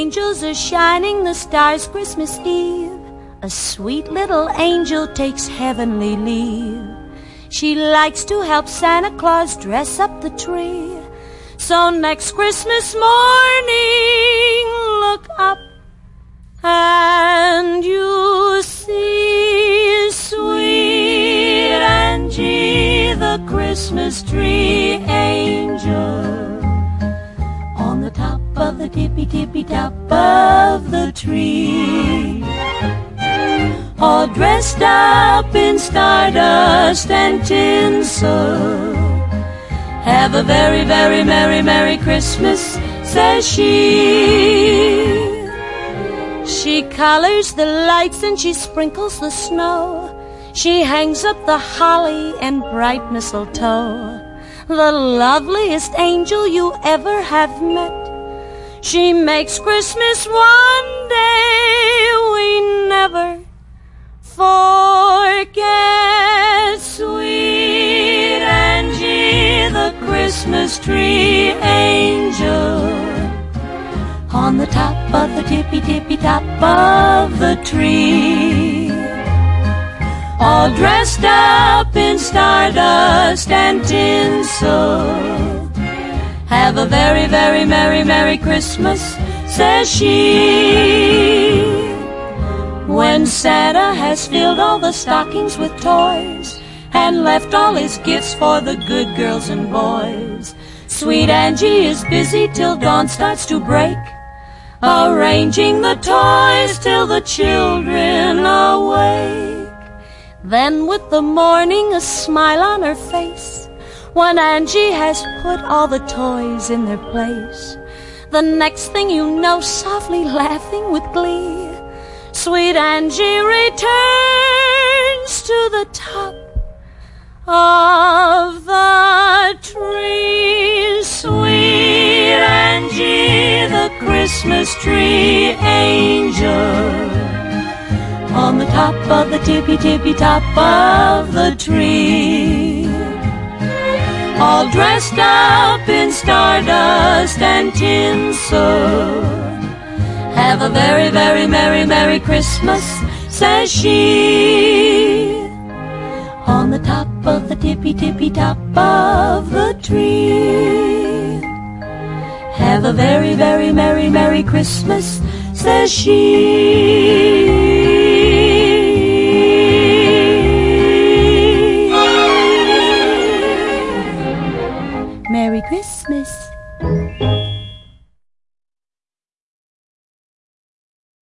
angels are shining, the stars Christmas Eve. A sweet little angel takes heavenly leave. She likes to help Santa Claus dress up the tree. So next Christmas morning, look up and you see sweet Angie, the Christmas tree angel, on the top of the tippy top of the tree, all dressed up in stardust and tinsel. Have a very, very merry, merry Christmas, says she. She colors the lights and she sprinkles the snow. She hangs up the holly and bright mistletoe. The loveliest angel you ever have met. She makes Christmas one day we never forget. Sweet Angie, the Christmas tree angel, on the top of the tippy top of the tree, all dressed up in stardust and tinsel. Have a very, very merry, merry Christmas, says she. When Santa has filled all the stockings with toys and left all his gifts for the good girls and boys, sweet Angie is busy till dawn starts to break, arranging the toys till the children awake. Then with the morning a smile on her face, when Angie has put all the toys in their place, the next thing you know, softly laughing with glee, sweet Angie returns to the top of the tree. Sweet Angie, the Christmas tree angel, on the top of the tippy top of the tree, all dressed up in stardust and tinsel. Have a very, very merry, merry Christmas, says she, on the top of the tippy top of the tree. Have a very, very merry, merry Christmas, says she. Merry Christmas.